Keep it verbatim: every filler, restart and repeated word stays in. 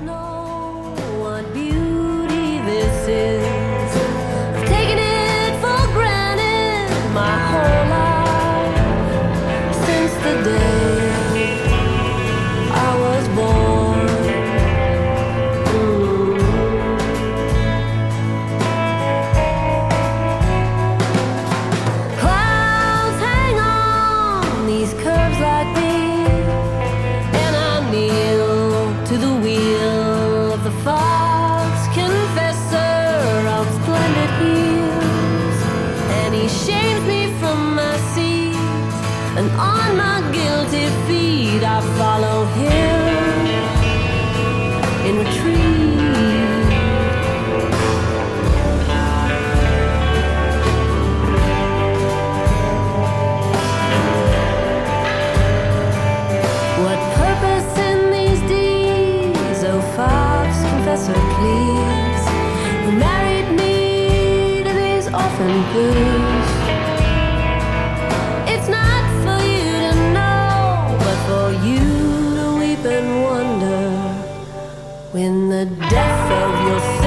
know what beauty this is. I've taken it for granted my whole life since the day I was born. Mm. Clouds hang on these curves like these, and I kneel to the wheel of the fox confessor of splendid heels, and he shames me from my seat, and on my guilty feet I follow him in retreat. What purpose in these deeds, oh fox confessor, please, who married me to these orphan blues? It's not for you to know, but for you to weep and wonder when the death of your